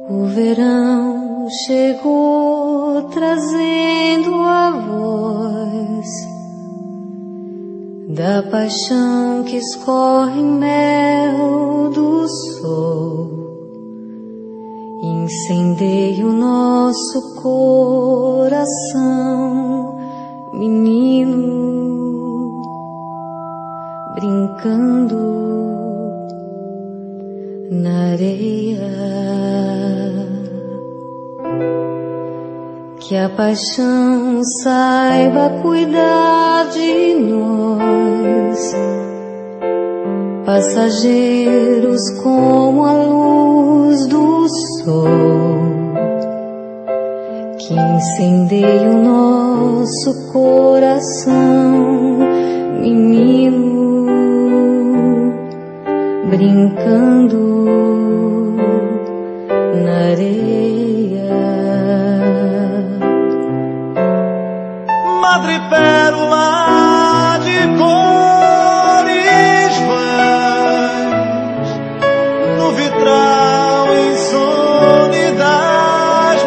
O verão chegou trazendo a voz da paixão que escorre mel do sol. Incendeia o nosso coração, menino, brincando na areia. Que a paixão saiba cuidar de nós, passageiros como a luz do sol, que incendeia o nosso coração, menino, brincando na areia. Madrepérola de cores vãs, no vitral insone das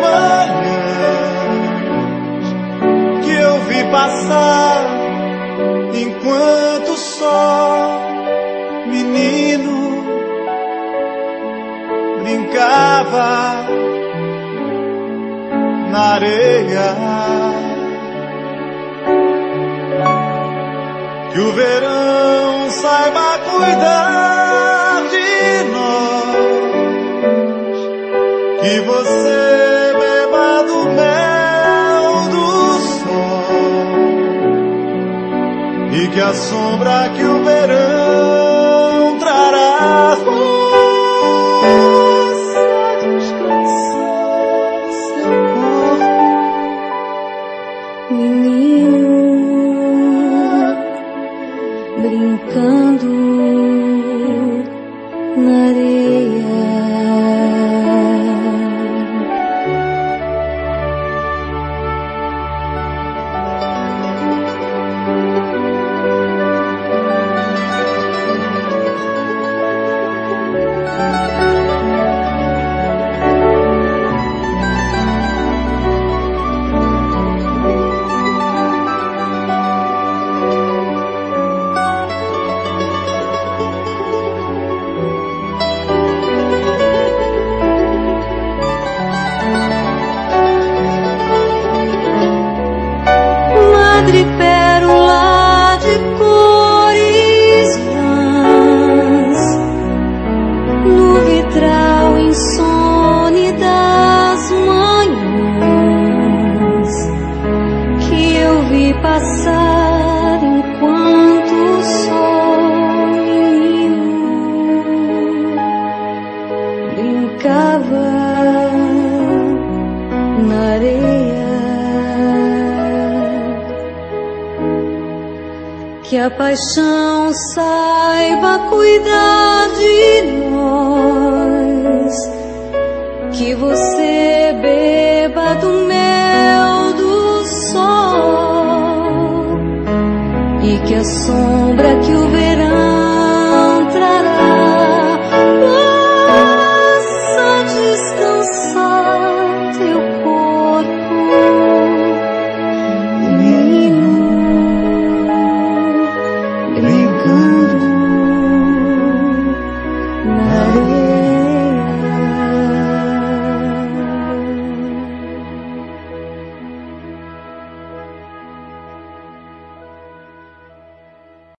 manhãs, que eu vi passar enquanto só menino brincava na areia. Que o verão saiba cuidar de nós, que você beba do mel do sol, e que a sombra que o verão trará possa descansar seu corpo, menino, brincando na areia. Madrepérola de cores vãs, no vitral insone das manhãs, que eu vi passar enquanto o sol, menino, brincava na areia. Que a paixão saiba cuidar de nós, que você beba do mel do sol, e que a sombra que o verão trará possa descansar